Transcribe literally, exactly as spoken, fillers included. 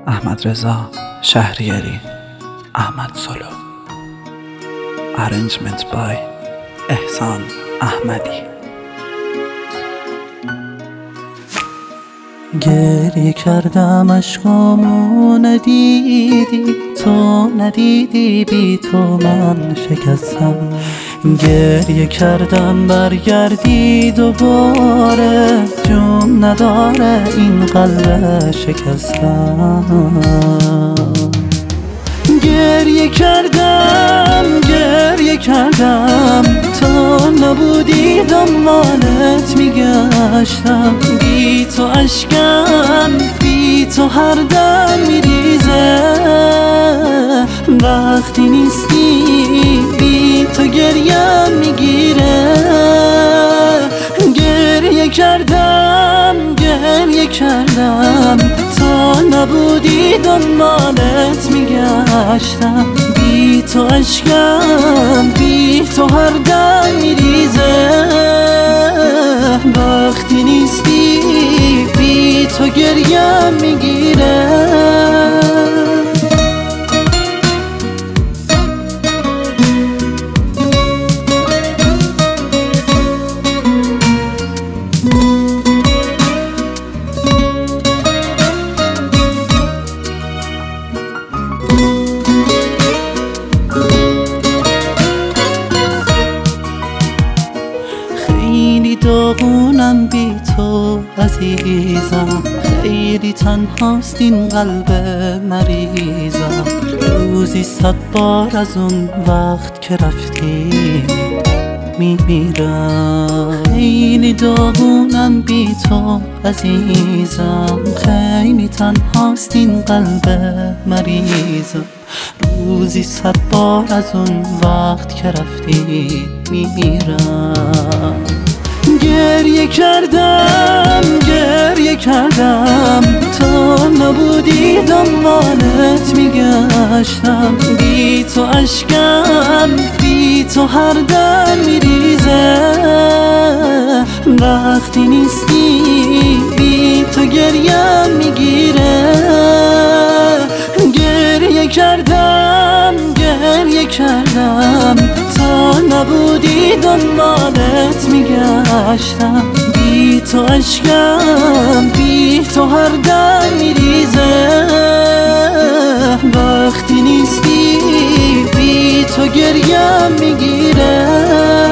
احمد رضا شهریاری. احمد سولو. Arrangement by احسان احمدی. گریه کردم اشکامو ندیدی، تو ندیدی، بی تو من شکستم. گریه کردم برگردی دوباره، جون نداره این قلب شکستم. گریه کردم گریه کردم تو نبودی، دنبالت میگشتم. بی تو اشکم بی تو هر دم میریزه، وقتی نیستی بی تو گریم میگیره. گریه کردم گریه کردم تو نبودی، دنبالت میگشتم. بی تو اشکم بی تو هر دم میریزه، وقتی نیستی بی تو گریم میگیره. خیلی داغونم بی تو عزیزم، خیلی تنهاست این قلب مریضم. روزی صد بار از اون وقت که رفتی میمیرم. خیلی داغونم بی تو عزیزم، خیلی تنهاست این قلب مریضم. روزی صد بار از اون وقت که رفتی میمیرم. گریه کردم گریه کردم تو نبودی، دنبالت میگشتم. بی تو اشکم بی تو هر دم میریزه، وقتی نیستی بی تو گریم میگیره. گریه کردم گریه کردم تو نبودی، دنبالت میگشتم. بی تو اشکم بی تو هر دم میریزه، وقتی نیستی بی تو گریم میگیره.